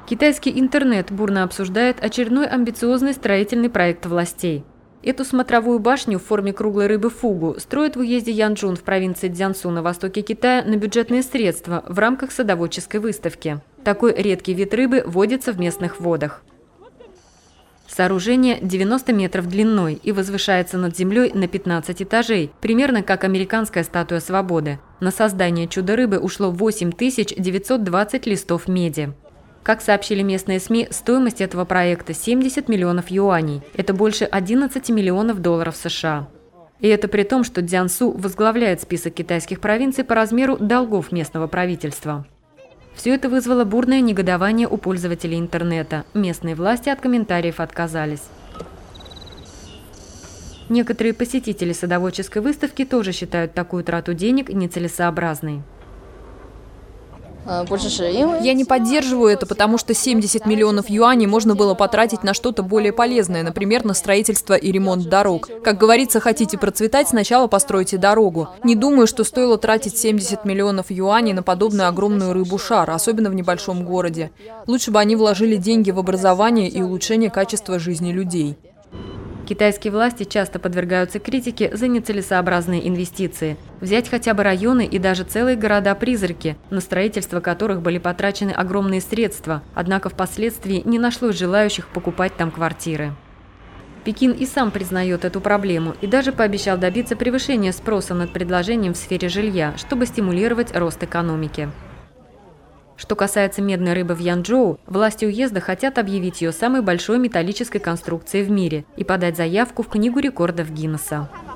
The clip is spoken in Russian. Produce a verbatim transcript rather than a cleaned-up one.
Китайский интернет бурно обсуждает очередной амбициозный строительный проект властей. Эту смотровую башню в форме круглой рыбы фугу строят в уезде Янчжун в провинции Цзянсу на востоке Китая на бюджетные средства в рамках садоводческой выставки. Такой редкий вид рыбы водится в местных водах. Сооружение девяносто метров длиной и возвышается над землей на пятнадцать этажей, примерно как американская статуя свободы. На создание чудо-рыбы ушло восемь тысяч девятьсот двадцать листов меди. Как сообщили местные СМИ, стоимость этого проекта – семьдесят миллионов юаней. Это больше одиннадцати миллионов долларов США. И это при том, что Цзянсу возглавляет список китайских провинций по размеру долгов местного правительства. Все это вызвало бурное негодование у пользователей интернета. Местные власти от комментариев отказались. Некоторые посетители садоводческой выставки тоже считают такую трату денег нецелесообразной. Я не поддерживаю это, потому что семьдесят миллионов юаней можно было потратить на что-то более полезное, например, на строительство и ремонт дорог. Как говорится, хотите процветать, сначала постройте дорогу. Не думаю, что стоило тратить семьдесят миллионов юаней на подобную огромную рыбу-шар, особенно в небольшом городе. Лучше бы они вложили деньги в образование и улучшение качества жизни людей. Китайские власти часто подвергаются критике за нецелесообразные инвестиции. Взять хотя бы районы и даже целые города-призраки, на строительство которых были потрачены огромные средства, однако впоследствии не нашлось желающих покупать там квартиры. Пекин и сам признает эту проблему и даже пообещал добиться превышения спроса над предложением в сфере жилья, чтобы стимулировать рост экономики. Что касается медной рыбы в Янчжоу, власти уезда хотят объявить ее самой большой металлической конструкцией в мире и подать заявку в Книгу рекордов Гиннесса.